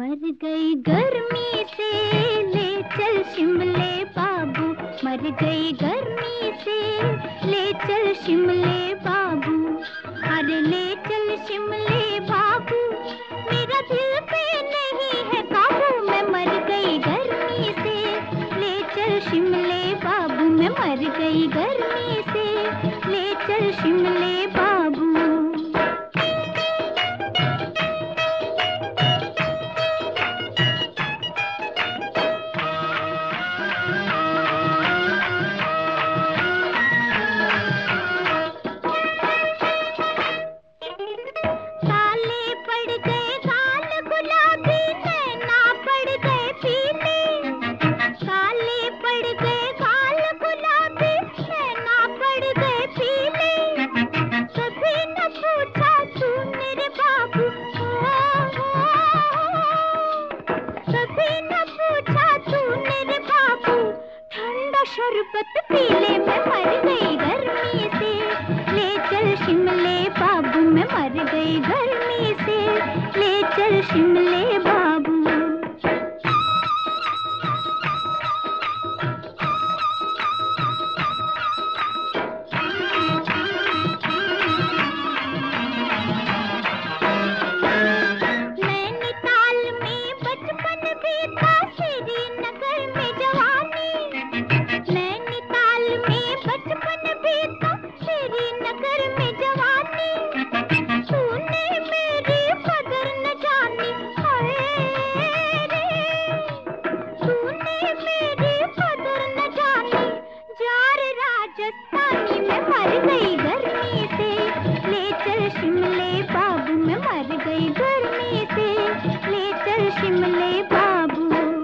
मर गई गर्मी से ले चल शिमले बाबू, मर गई गर्मी से ले चल शिमले बाबू, अरे ले चल शिमले बाबू, मेरा दिल पे नहीं है काबू, मैं मर गई गर्मी से ले चल शिमले बाबू, मैं मर गई गर्मी से ले चल शिमले बाबू। शरबत पी ले, मैं मर गई गर्मी से ले चल शिमले बाबू, मैं मर गई गर्मी से ले चल शिमले बाबू। नैनीताल में बचपन बीता, श्रीनगर में जवानी, बचपन बीता श्रीनगर में जवानी, तूने मेरी कदर न जानी, हाय रे तूने मेरी कदर न जानी, जार राजस्थानी, मैं मर गई गर्मी से ले चल शिमले बाबू, मैं मर गई गर्मी से ले चल शिमले बाबू।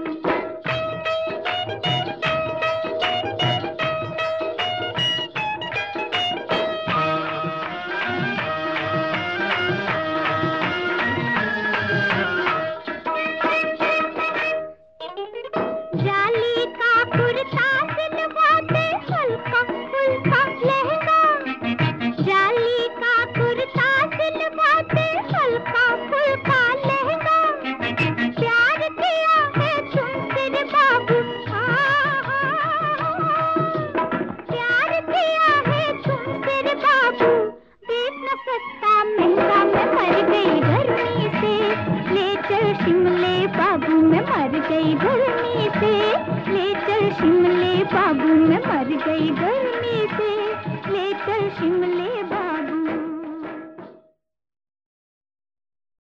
जाली का कुर्ता सिलवाते, हल्का फुल्का लहंगा, जाली का कुर्ता सिलवाते, हल्का फुल्का लहंगा, प्यार किया है तुमसे रे बाबू, प्यार किया है तुमसे रे बाबू, देखना सस्ता महंगा, मैं मर गई गर्मी से ले चल शिमले बाबू, मैं मर गई गर्मी से ले चल शिमले बाबू, मैं मर गई गर्मी से ले चल शिमले बाबू।